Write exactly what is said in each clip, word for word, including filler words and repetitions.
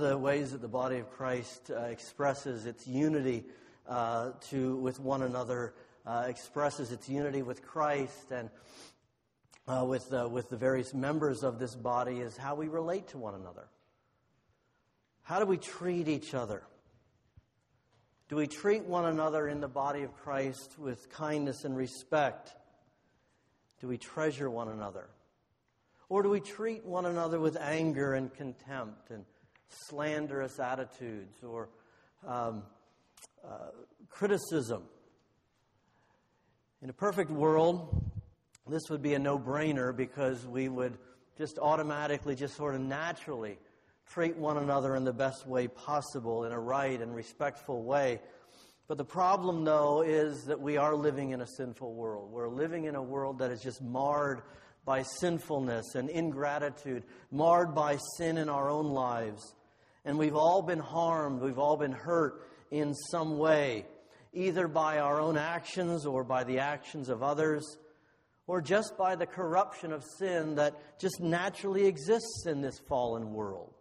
the ways that the body of Christ uh, expresses its unity uh, to with one another, uh, expresses its unity with Christ and uh, with uh, with the various members of this body, is how we relate to one another. How do we treat each other? Do we treat one another in the body of Christ with kindness and respect? Do we treasure one another? Or do we treat one another with anger and contempt and slanderous attitudes or um, uh, criticism? In a perfect world, this would be a no-brainer because we would just automatically, just sort of naturally treat one another in the best way possible, in a right and respectful way. But the problem, though, is that we are living in a sinful world. We're living in a world that is just marred by sinfulness and ingratitude, marred by sin in our own lives. And we've all been harmed, we've all been hurt in some way, either by our own actions or by the actions of others, or just by the corruption of sin that just naturally exists in this fallen world.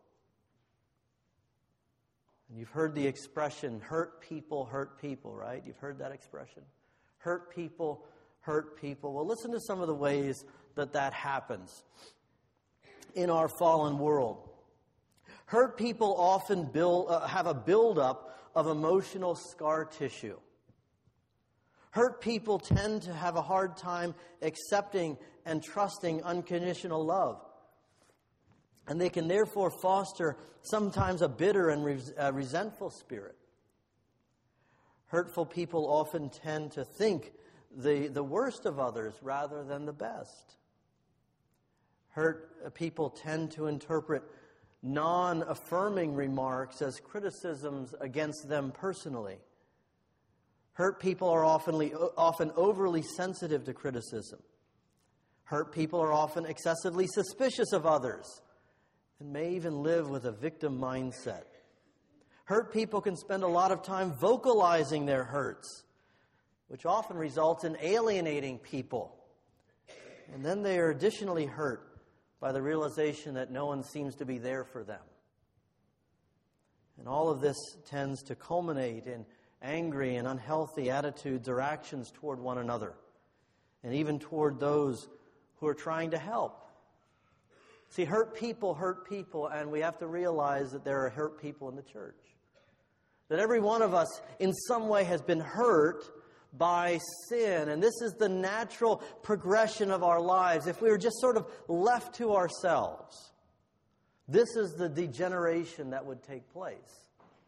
And you've heard the expression, hurt people, hurt people, right? You've heard that expression. Hurt people, hurt people. Well, listen to some of the ways that that happens in our fallen world. Hurt people often build, uh, have a buildup of emotional scar tissue. Hurt people tend to have a hard time accepting and trusting unconditional love. And they can therefore foster sometimes a bitter and res- uh, resentful spirit. Hurtful people often tend to think the, the worst of others rather than the best. Hurt uh, people tend to interpret non-affirming remarks as criticisms against them personally. Hurt people are often, often overly sensitive to criticism. Hurt people are often excessively suspicious of others and may even live with a victim mindset. Hurt people can spend a lot of time vocalizing their hurts, which often results in alienating people. And then they are additionally hurt by the realization that no one seems to be there for them. And all of this tends to culminate in angry and unhealthy attitudes or actions toward one another, and even toward those who are trying to help. See, hurt people hurt people, and we have to realize that there are hurt people in the church. That every one of us in some way has been hurt by sin, and this is the natural progression of our lives. If we were just sort of left to ourselves, this is the degeneration that would take place.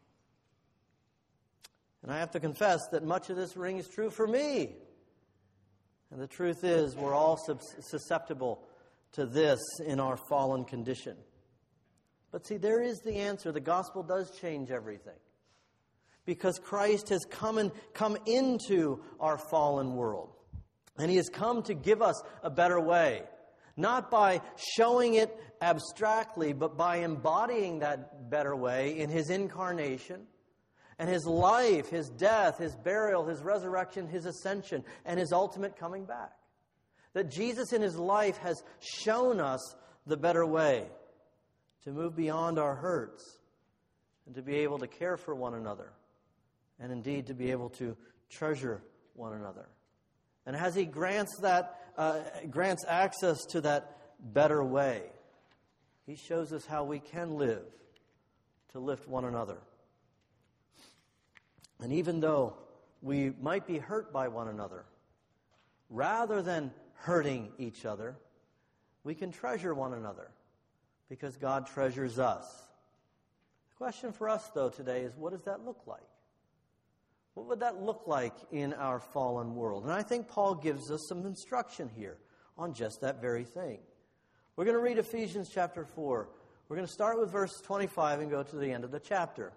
And I have to confess that much of this rings true for me. And the truth is, we're all susceptible to this in our fallen condition. But see, there is the answer. The gospel does change everything. Because Christ has come and come into our fallen world. And He has come to give us a better way. Not by showing it abstractly, but by embodying that better way in His incarnation and His life, His death, His burial, His resurrection, His ascension, and His ultimate coming back. That Jesus in His life has shown us the better way to move beyond our hurts and to be able to care for one another and indeed to be able to treasure one another. And as He grants that, uh, grants access to that better way, He shows us how we can live to lift one another. And even though we might be hurt by one another, rather than hurting each other, we can treasure one another because God treasures us. The question for us, though, today is, what does that look like? What would that look like in our fallen world? And I think Paul gives us some instruction here on just that very thing. We're going to read Ephesians chapter four. We're going to start with verse twenty-five and go to the end of the chapter.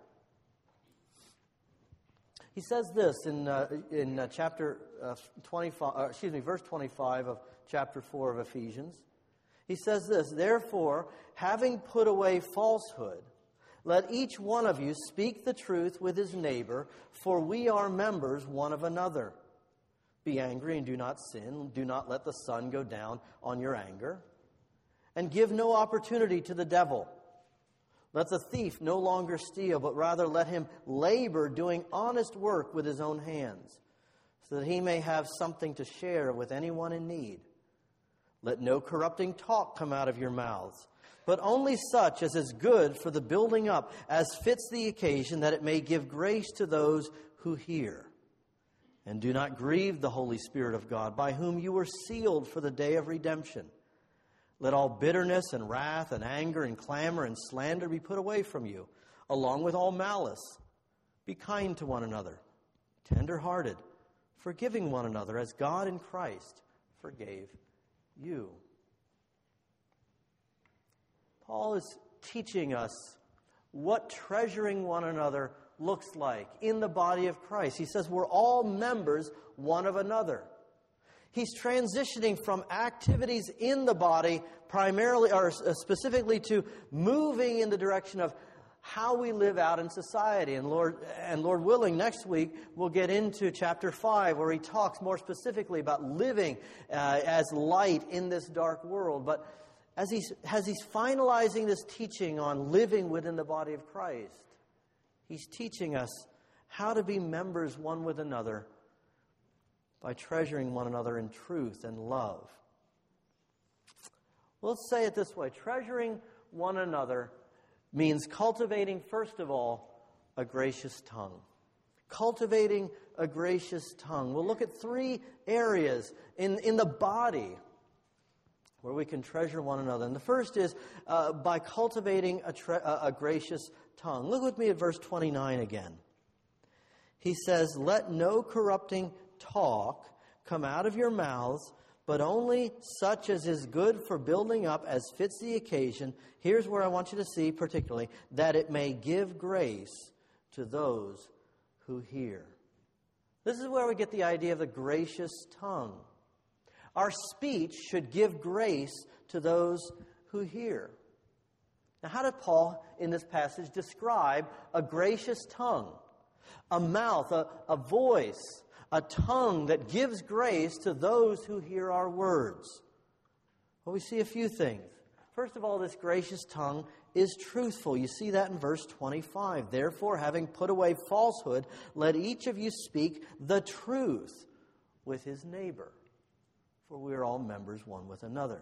He says this in uh, in uh, chapter uh, twenty-five, uh, excuse me, verse twenty-five of chapter four of Ephesians. He says this, "Therefore, having put away falsehood, let each one of you speak the truth with his neighbor, for we are members one of another. Be angry and do not sin. Do not let the sun go down on your anger. And give no opportunity to the devil. Let the thief no longer steal, but rather let him labor doing honest work with his own hands, so that he may have something to share with anyone in need. Let no corrupting talk come out of your mouths, but only such as is good for the building up, as fits the occasion, that it may give grace to those who hear. And do not grieve the Holy Spirit of God, by whom you were sealed for the day of redemption. Let all bitterness and wrath and anger and clamor and slander be put away from you, along with all malice. Be kind to one another, tender-hearted, forgiving one another, as God in Christ forgave you. Paul is teaching us what treasuring one another looks like in the body of Christ. He says we're all members one of another. He's transitioning from activities in the body primarily or specifically to moving in the direction of how we live out in society. And Lord, and Lord willing, next week we'll get into chapter five, where he talks more specifically about living uh, as light in this dark world. But as he's, as he's finalizing this teaching on living within the body of Christ, he's teaching us how to be members one with another by treasuring one another in truth and love. Well, let's say it this way. Treasuring one another means cultivating, first of all, a gracious tongue. Cultivating a gracious tongue. We'll look at three areas in, in the body where we can treasure one another. And the first is uh, by cultivating a, tre- a gracious tongue. Look with me at verse twenty-nine again. He says, let no corrupting talk come out of your mouths, but only such as is good for building up, as fits the occasion. Here's where I want you to see particularly, that it may give grace to those who hear. This is where we get the idea of the gracious tongue. Our speech should give grace to those who hear. Now, how did Paul, in this passage, describe a gracious tongue? A mouth, a, a voice, a tongue that gives grace to those who hear our words. Well, we see a few things. First of all, this gracious tongue is truthful. You see that in verse twenty-five. Therefore, having put away falsehood, let each of you speak the truth with his neighbor, for we are all members one with another.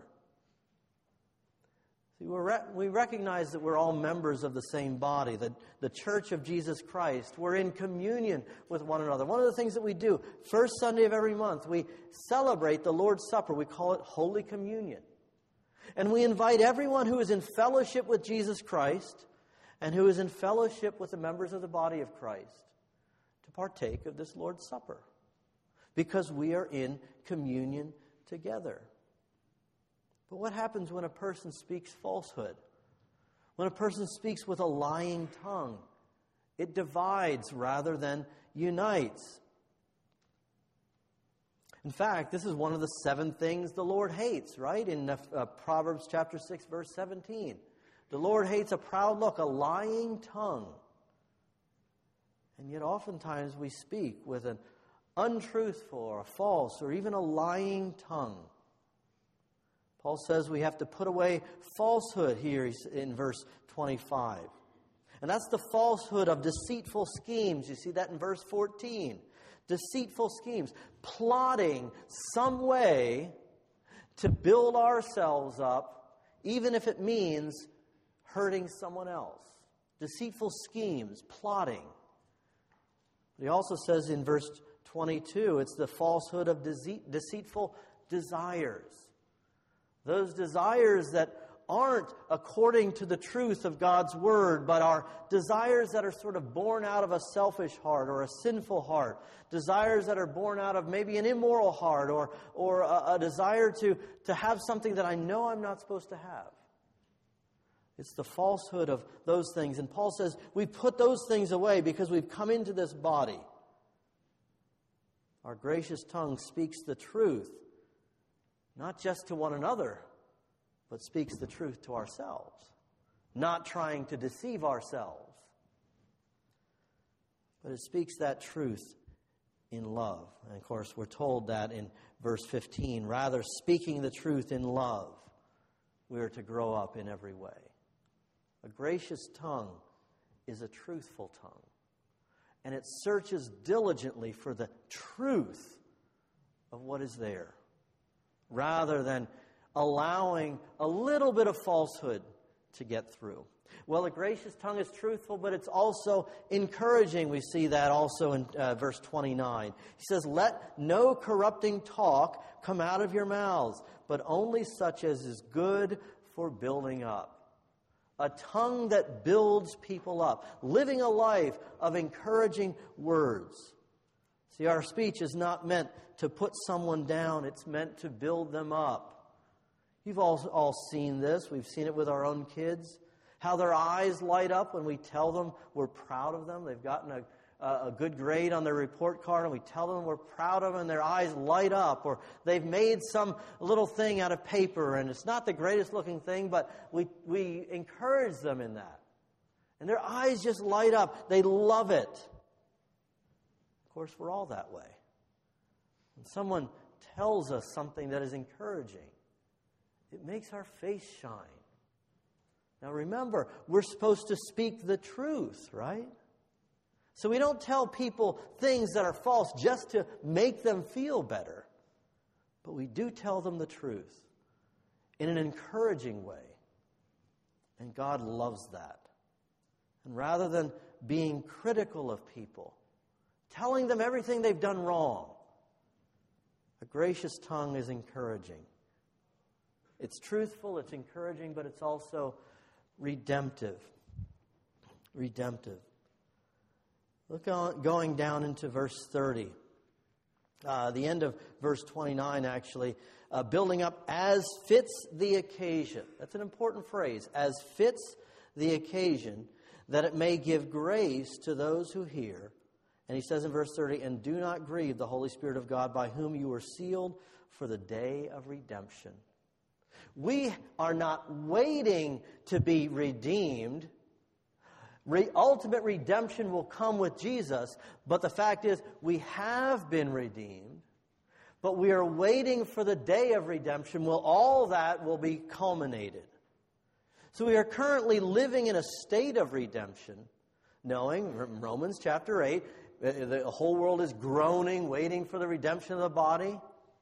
See, we're re- we recognize that we're all members of the same body, the, the Church of Jesus Christ. We're in communion with one another. One of the things that we do, first Sunday of every month, we celebrate the Lord's Supper. We call it Holy Communion. And we invite everyone who is in fellowship with Jesus Christ and who is in fellowship with the members of the body of Christ to partake of this Lord's Supper, because we are in communion together. But what happens when a person speaks falsehood? When a person speaks with a lying tongue? It divides rather than unites. In fact, this is one of the seven things the Lord hates, right? In uh, Proverbs chapter six, verse seventeen. The Lord hates a proud look, a lying tongue. And yet oftentimes we speak with an untruthful or a false or even a lying tongue. Paul says we have to put away falsehood here in verse twenty-five. And that's the falsehood of deceitful schemes. You see that in verse fourteen. Deceitful schemes. Plotting some way to build ourselves up, even if it means hurting someone else. Deceitful schemes, plotting. But he also says in verse twenty-two, it's the falsehood of deceit, deceitful desires. Those desires that aren't according to the truth of God's Word, but are desires that are sort of born out of a selfish heart or a sinful heart. Desires that are born out of maybe an immoral heart or, or a, a desire to, to have something that I know I'm not supposed to have. It's the falsehood of those things. And Paul says we put those things away because we've come into this body. Our gracious tongue speaks the truth, not just to one another, but speaks the truth to ourselves, not trying to deceive ourselves. But it speaks that truth in love. And of course, we're told that in verse fifteen, rather speaking the truth in love, we are to grow up in every way. A gracious tongue is a truthful tongue. And it searches diligently for the truth of what is there, rather than allowing a little bit of falsehood to get through. Well, a gracious tongue is truthful, but it's also encouraging. We see that also in uh, verse twenty-nine. He says, "Let no corrupting talk come out of your mouths, but only such as is good for building up." A tongue that builds people up, living a life of encouraging words. See, our speech is not meant to put someone down. It's meant to build them up. You've all, all seen this. We've seen it with our own kids. How their eyes light up when we tell them we're proud of them. They've gotten a, a good grade on their report card, and we tell them we're proud of them, and their eyes light up. Or they've made some little thing out of paper, and it's not the greatest looking thing, but we, we encourage them in that. And their eyes just light up. They love it. Of course, we're all that way. When someone tells us something that is encouraging, it makes our face shine. Now remember, we're supposed to speak the truth, right? So we don't tell people things that are false just to make them feel better. But we do tell them the truth in an encouraging way. And God loves that. And rather than being critical of people, telling them everything they've done wrong, a gracious tongue is encouraging. It's truthful, it's encouraging, but it's also redemptive. Redemptive. Look on, going down into verse thirty. Uh, the end of verse twenty-nine, actually. Uh, building up as fits the occasion. That's an important phrase. As fits the occasion, that it may give grace to those who hear. And he says in verse thirty, "And do not grieve the Holy Spirit of God, by whom you were sealed for the day of redemption." We are not waiting to be redeemed. Re- ultimate redemption will come with Jesus, but the fact is we have been redeemed, but we are waiting for the day of redemption when all that will be culminated. So we are currently living in a state of redemption, knowing, Romans chapter eight, the whole world is groaning, waiting for the redemption of the body,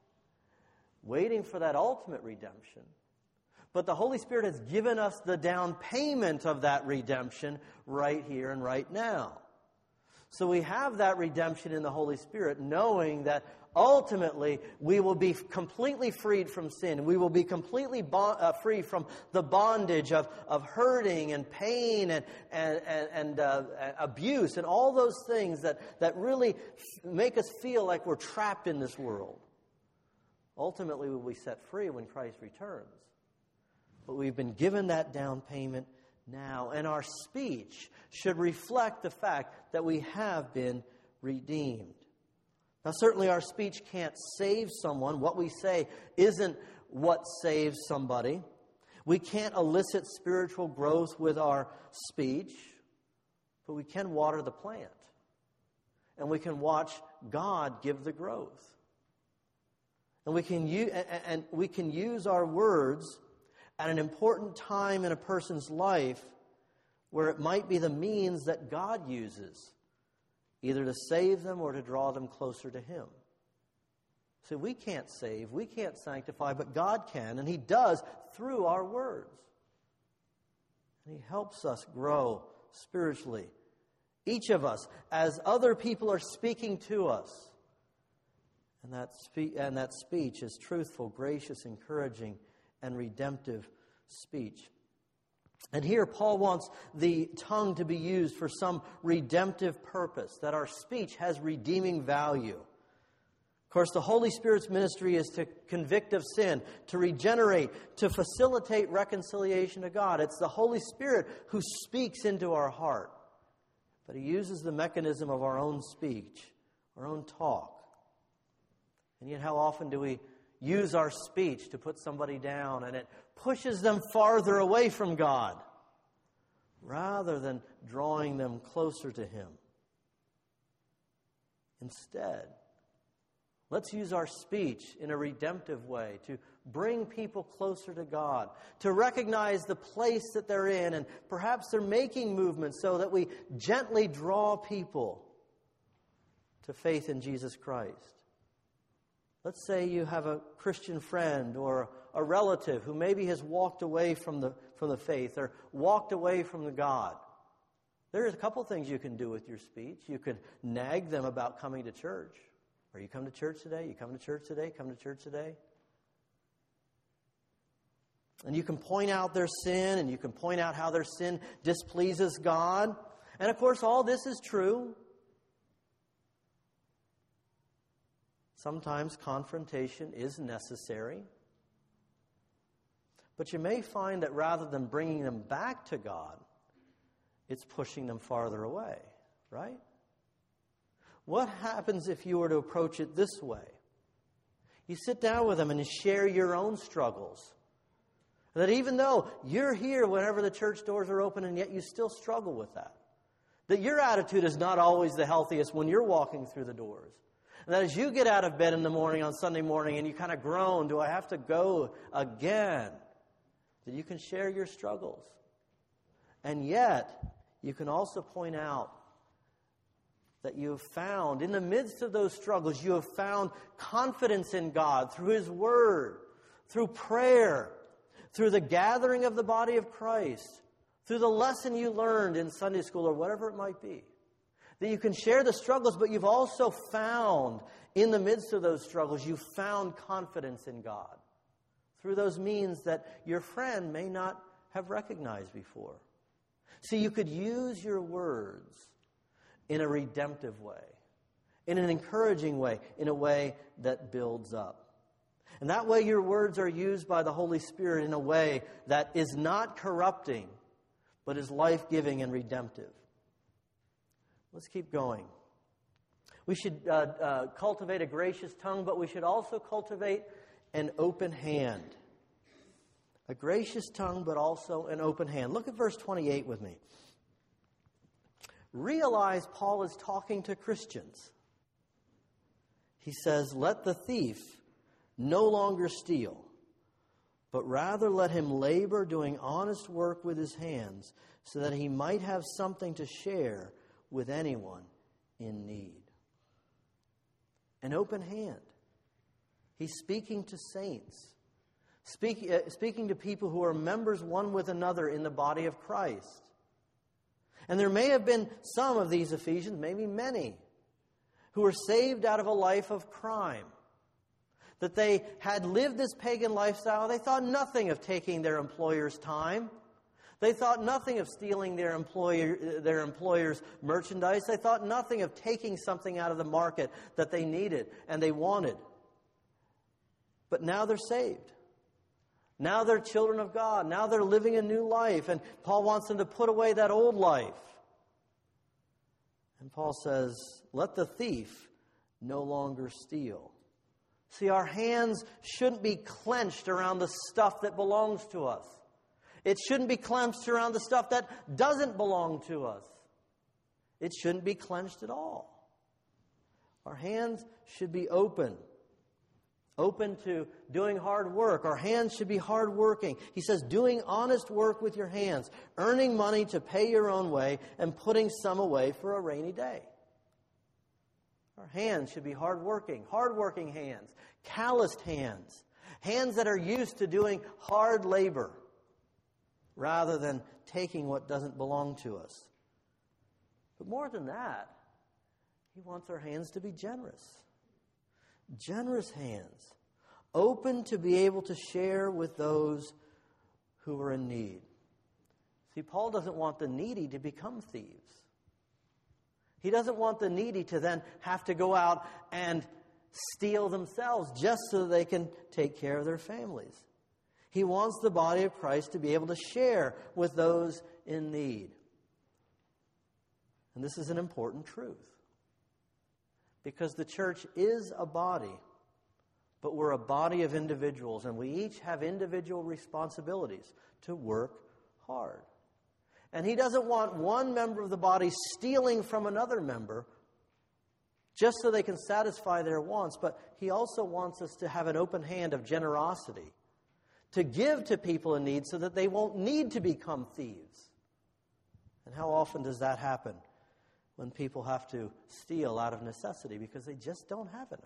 waiting for that ultimate redemption. But the Holy Spirit has given us the down payment of that redemption right here and right now. So we have that redemption in the Holy Spirit, knowing that ultimately we will be completely freed from sin. We will be completely bo- uh, free from the bondage of, of hurting and pain and, and, and, and uh, abuse and all those things that, that really f- make us feel like we're trapped in this world. Ultimately, we will be set free when Christ returns. But we've been given that down payment now, and our speech should reflect the fact that we have been redeemed. Now, certainly our speech can't save someone. What we say isn't what saves somebody. We can't elicit spiritual growth with our speech, but we can water the plant. And we can watch God give the growth. And we can use, and we can use our words at an important time in a person's life where it might be the means that God uses, either to save them or to draw them closer to Him. See, we can't save, we can't sanctify, but God can, and He does through our words. And He helps us grow spiritually. Each of us, as other people are speaking to us. And that, spe- and that speech is truthful, gracious, encouraging, and redemptive speech. And here Paul wants the tongue to be used for some redemptive purpose, that our speech has redeeming value. Of course, the Holy Spirit's ministry is to convict of sin, to regenerate, to facilitate reconciliation to God. It's the Holy Spirit who speaks into our heart. But He uses the mechanism of our own speech, our own talk. And yet how often do we use our speech to put somebody down, and it pushes them farther away from God rather than drawing them closer to Him? Instead, Let's use our speech in a redemptive way to bring people closer to God, to recognize the place that they're in, and perhaps they're making movements so that we gently draw people to faith in Jesus Christ. Let's say you have a Christian friend or a relative who maybe has walked away from the, from the faith or walked away from the God. There's a couple things you can do with your speech. You could nag them about coming to church. Are you come to church today? You come to church today? Come to church today? And you can point out their sin, and you can point out how their sin displeases God. And of course, all this is true. Sometimes confrontation is necessary. But you may find that rather than bringing them back to God, it's pushing them farther away, right? What happens if you were to approach it this way? You sit down with them and you share your own struggles. That even though you're here whenever the church doors are open, and yet you still struggle with that. That your attitude is not always the healthiest when you're walking through the doors. And that as you get out of bed in the morning on Sunday morning and you kind of groan, do I have to go again? That you can share your struggles. And yet, you can also point out that you have found, in the midst of those struggles, you have found confidence in God through His Word, through prayer, through the gathering of the body of Christ, through the lesson you learned in Sunday school or whatever it might be. That you can share the struggles, but you've also found, in the midst of those struggles, you've found confidence in God through those means that your friend may not have recognized before. See, you could use your words in a redemptive way, in an encouraging way, in a way that builds up. And that way your words are used by the Holy Spirit in a way that is not corrupting, but is life-giving and redemptive. Let's keep going. We should uh, uh, cultivate a gracious tongue, but we should also cultivate an open hand. A gracious tongue, but also an open hand. Look at verse twenty-eight with me. Realize Paul is talking to Christians. He says, let the thief no longer steal, but rather let him labor doing honest work with his hands, so that he might have something to share with anyone in need. An open hand. He's speaking to saints. Speak, uh, speaking to people who are members one with another in the body of Christ. And there may have been some of these Ephesians, maybe many, who were saved out of a life of crime. That they had lived this pagan lifestyle. They thought nothing of taking their employer's time. They thought nothing of stealing their employer, their employer's merchandise. They thought nothing of taking something out of the market that they needed and they wanted. But now they're saved. Now they're children of God. Now they're living a new life. And Paul wants them to put away that old life. And Paul says, let the thief no longer steal. See, our hands shouldn't be clenched around the stuff that belongs to us. It shouldn't be clenched around the stuff that doesn't belong to us. It shouldn't be clenched at all. Our hands should be open. Open to doing hard work. Our hands should be hardworking. He says, doing honest work with your hands, earning money to pay your own way, and putting some away for a rainy day. Our hands should be hardworking, hardworking hands, calloused hands, hands that are used to doing hard labor rather than taking what doesn't belong to us. But more than that, he wants our hands to be generous. Generous hands, open to be able to share with those who are in need. See, Paul doesn't want the needy to become thieves. He doesn't want the needy to then have to go out and steal themselves just so they can take care of their families. He wants the body of Christ to be able to share with those in need. And this is an important truth. Because the church is a body, but we're a body of individuals, and we each have individual responsibilities to work hard. And he doesn't want one member of the body stealing from another member just so they can satisfy their wants. But he also wants us to have an open hand of generosity, to give to people in need so that they won't need to become thieves. And how often does that happen? When people have to steal out of necessity because they just don't have enough.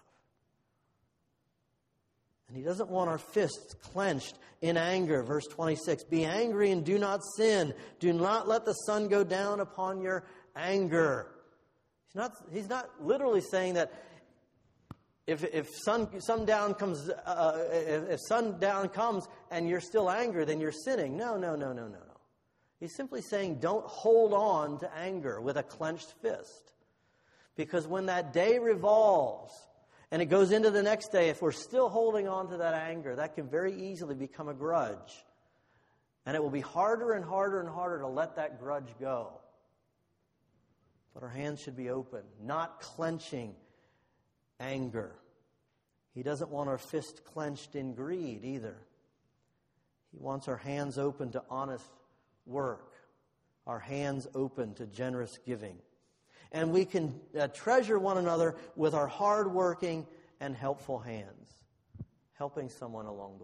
And he doesn't want our fists clenched in anger. Verse twenty-six, be angry and do not sin. Do not let the sun go down upon your anger. He's not, he's not literally saying that if if sun sundown comes uh, if, if sundown comes and you're still angry, then you're sinning. No, no, no, no, no, no. He's simply saying don't hold on to anger with a clenched fist. Because when that day revolves and it goes into the next day, if we're still holding on to that anger, that can very easily become a grudge. And it will be harder and harder and harder to let that grudge go. But our hands should be open, not clenching anger. He doesn't want our fist clenched in greed either. He wants our hands open to honest work, our hands open to generous giving. And we can uh, treasure one another with our hard-working and helpful hands, helping someone along the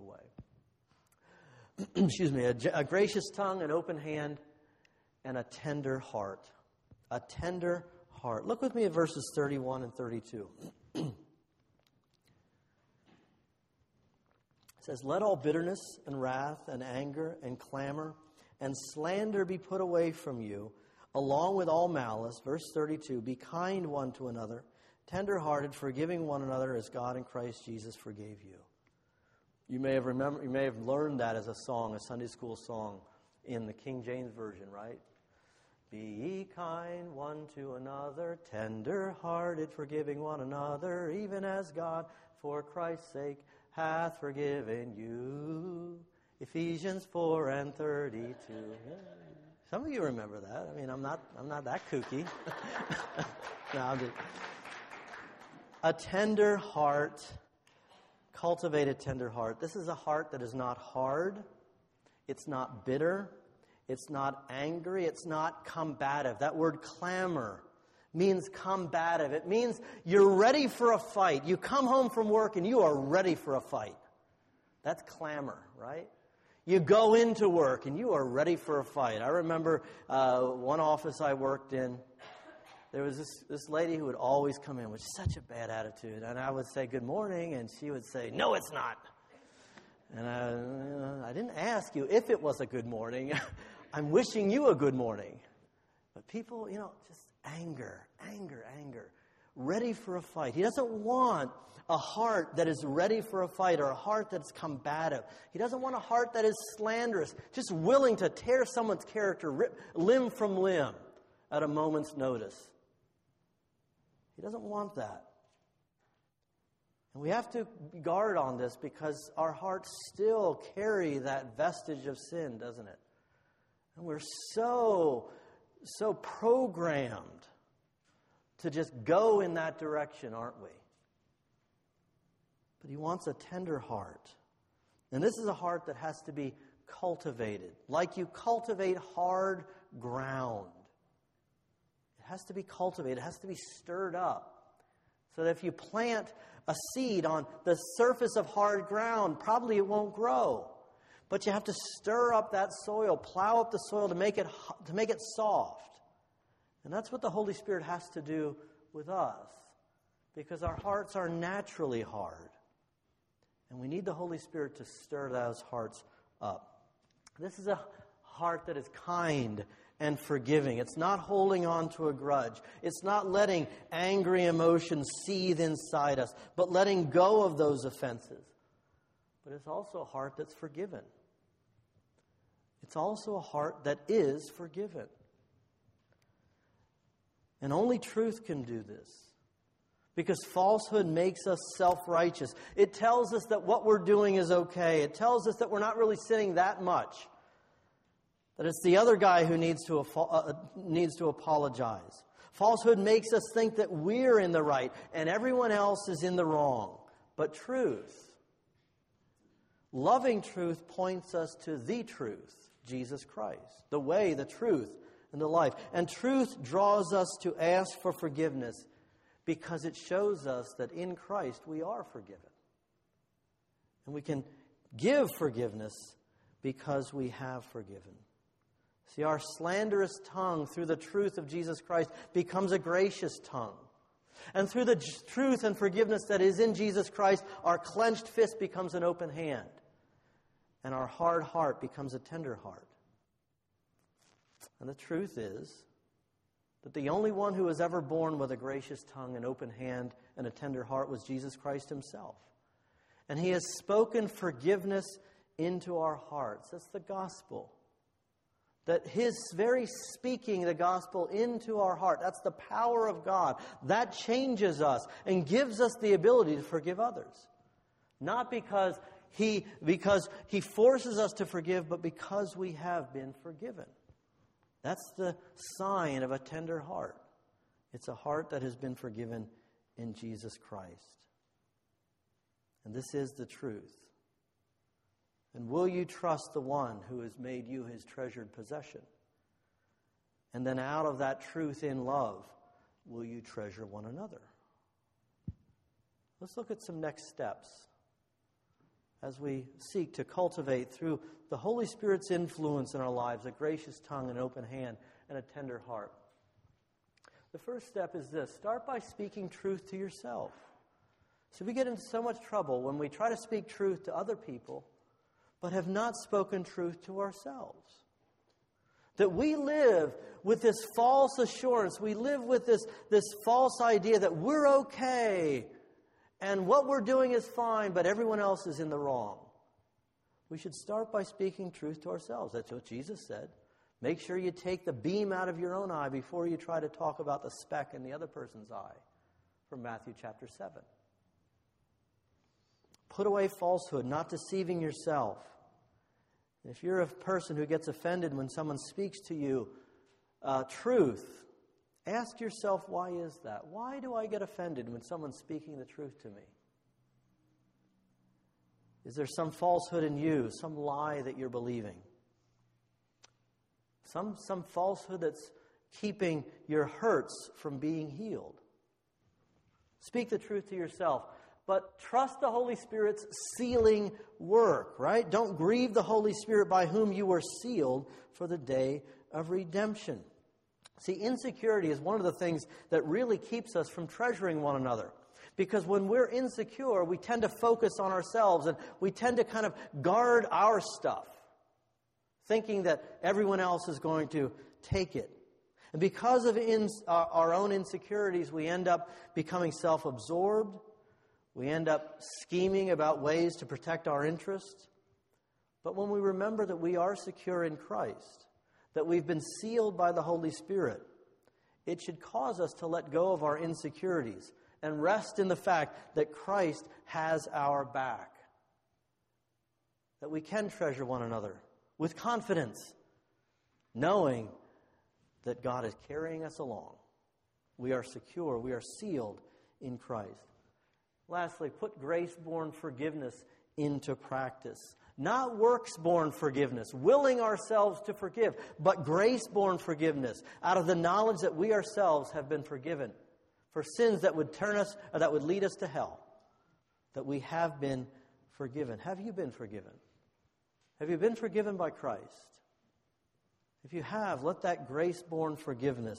way. Excuse me, a, a gracious tongue, an open hand, and a tender heart. A tender heart. Look with me at verses thirty-one and thirty-two. It says, let all bitterness and wrath and anger and clamor and slander be put away from you, along with all malice. Verse thirty-two, be kind one to another, tender-hearted, forgiving one another as God in Christ Jesus forgave you. You may have remember, you may have learned that as a song, a Sunday school song in the King James Version, right? Be ye kind one to another, tender-hearted, forgiving one another, even as God for Christ's sake hath forgiven you. Ephesians four and thirty-two. Some of you remember that. I mean, I'm not I'm not that kooky. No, I'm just, a tender heart, cultivate a tender heart. This is a heart that is not hard. It's not bitter. It's not angry. It's not combative. That word clamor means combative. It means you're ready for a fight. You come home from work and you are ready for a fight. That's clamor, right? You go into work and you are ready for a fight. I remember uh, one office I worked in, there was this, this lady who would always come in with such a bad attitude. And I would say, good morning, and she would say, no, it's not. And I, uh, I didn't ask you if it was a good morning. I'm wishing you a good morning. But people, you know, just anger, anger, anger, ready for a fight. He doesn't want a heart that is ready for a fight or a heart that's combative. He doesn't want a heart that is slanderous, just willing to tear someone's character rip, limb from limb at a moment's notice. He doesn't want that. And we have to guard on this because our hearts still carry that vestige of sin, doesn't it? And we're so, so programmed to just go in that direction, aren't we? But he wants a tender heart. And this is a heart that has to be cultivated, like you cultivate hard ground. It has to be cultivated. It has to be stirred up. So that if you plant a seed on the surface of hard ground, probably it won't grow. But you have to stir up that soil, plow up the soil to make it to make it soft. And that's what the Holy Spirit has to do with us, because our hearts are naturally hard. And we need the Holy Spirit to stir those hearts up. This is a heart that is kind and forgiving. It's not holding on to a grudge. It's not letting angry emotions seethe inside us, but letting go of those offenses. But it's also a heart that's forgiven. It's also a heart that is forgiven. And only truth can do this. Because falsehood makes us self-righteous. It tells us that what we're doing is okay. It tells us that we're not really sinning that much. That it's the other guy who needs to, uh, needs to apologize. Falsehood makes us think that we're in the right and everyone else is in the wrong. But truth, loving truth, points us to the truth, Jesus Christ. The way, the truth, and the life. And truth draws us to ask for forgiveness because it shows us that in Christ we are forgiven. And we can give forgiveness because we have forgiven. See, our slanderous tongue through the truth of Jesus Christ becomes a gracious tongue. And through the j- truth and forgiveness that is in Jesus Christ, our clenched fist becomes an open hand. And our hard heart becomes a tender heart. And the truth is that the only one who was ever born with a gracious tongue, an open hand, and a tender heart was Jesus Christ himself. And he has spoken forgiveness into our hearts. That's the gospel. That his very speaking the gospel into our heart, that's the power of God. That changes us and gives us the ability to forgive others. Not because he, because he forces us to forgive, but because we have been forgiven. That's the sign of a tender heart. It's a heart that has been forgiven in Jesus Christ. And this is the truth. And will you trust the one who has made you his treasured possession? And then out of that truth in love, will you treasure one another? Let's look at some next steps as we seek to cultivate through the Holy Spirit's influence in our lives a gracious tongue, an open hand, and a tender heart. The first step is this. Start by speaking truth to yourself. So we get into so much trouble when we try to speak truth to other people, but have not spoken truth to ourselves. That we live with this false assurance. We live with this, this false idea that we're okay and what we're doing is fine, but everyone else is in the wrong. We should start by speaking truth to ourselves. That's what Jesus said. Make sure you take the beam out of your own eye before you try to talk about the speck in the other person's eye. From Matthew chapter seven. Put away falsehood, not deceiving yourself. If you're a person who gets offended when someone speaks to you uh, truth, ask yourself, why is that? Why do I get offended when someone's speaking the truth to me? Is there some falsehood in you, some lie that you're believing? Some, some falsehood that's keeping your hurts from being healed? Speak the truth to yourself. But trust the Holy Spirit's sealing work, right? Don't grieve the Holy Spirit by whom you were sealed for the day of redemption. See, insecurity is one of the things that really keeps us from treasuring one another. Because when we're insecure, we tend to focus on ourselves and we tend to kind of guard our stuff, thinking that everyone else is going to take it. And because of in, uh, our own insecurities, we end up becoming self-absorbed. We end up scheming about ways to protect our interests. But when we remember that we are secure in Christ, that we've been sealed by the Holy Spirit, it should cause us to let go of our insecurities and rest in the fact that Christ has our back. That we can treasure one another with confidence, knowing that God is carrying us along. We are secure, we are sealed in Christ. Lastly, put grace-born forgiveness into practice. Not works-born forgiveness, willing ourselves to forgive, but grace-born forgiveness out of the knowledge that we ourselves have been forgiven for sins that would turn us, or that would lead us to hell. That we have been forgiven. Have you been forgiven? Have you been forgiven by Christ? If you have, let that grace-born forgiveness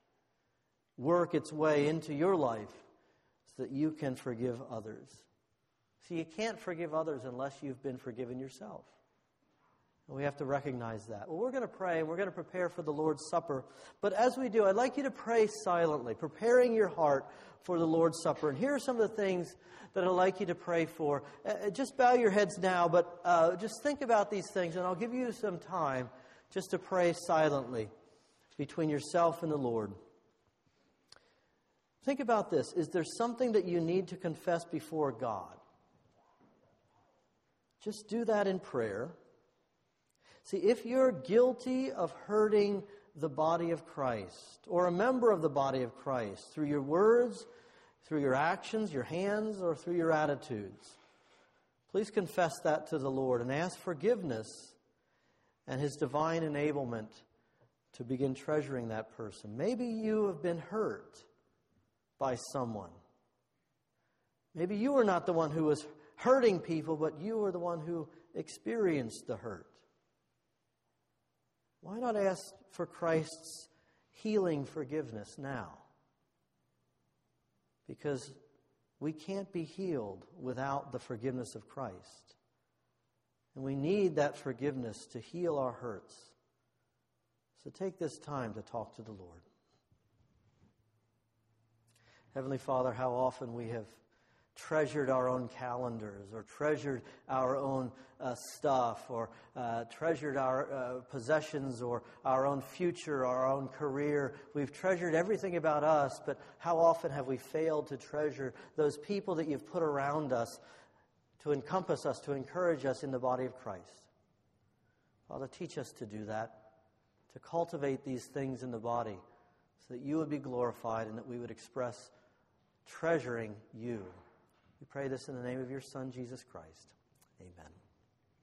work its way into your life so that you can forgive others. See, you can't forgive others unless you've been forgiven yourself. And we have to recognize that. Well, we're going to pray and we're going to prepare for the Lord's Supper. But as we do, I'd like you to pray silently, preparing your heart for the Lord's Supper. And here are some of the things that I'd like you to pray for. Uh, just bow your heads now, but uh, just think about these things, and I'll give you some time just to pray silently between yourself and the Lord. Think about this. Is there something that you need to confess before God? Just do that in prayer. See, if you're guilty of hurting the body of Christ, or a member of the body of Christ, through your words, through your actions, your hands, or through your attitudes, please confess that to the Lord and ask forgiveness and His divine enablement to begin treasuring that person. Maybe you have been hurt by someone. Maybe you were not the one who was hurting people, but you were the one who experienced the hurt. Why not ask for Christ's healing forgiveness now? Because we can't be healed without the forgiveness of Christ. And we need that forgiveness to heal our hurts. So take this time to talk to the Lord. Heavenly Father, how often we have treasured our own calendars, or treasured our own uh, stuff, or uh, treasured our uh, possessions, or our own future, our own career. We've treasured everything about us, but how often have we failed to treasure those people that you've put around us to encompass us, to encourage us in the body of Christ? Father, teach us to do that, to cultivate these things in the body so that you would be glorified and that we would express treasuring you. We pray this in the name of your Son, Jesus Christ. Amen.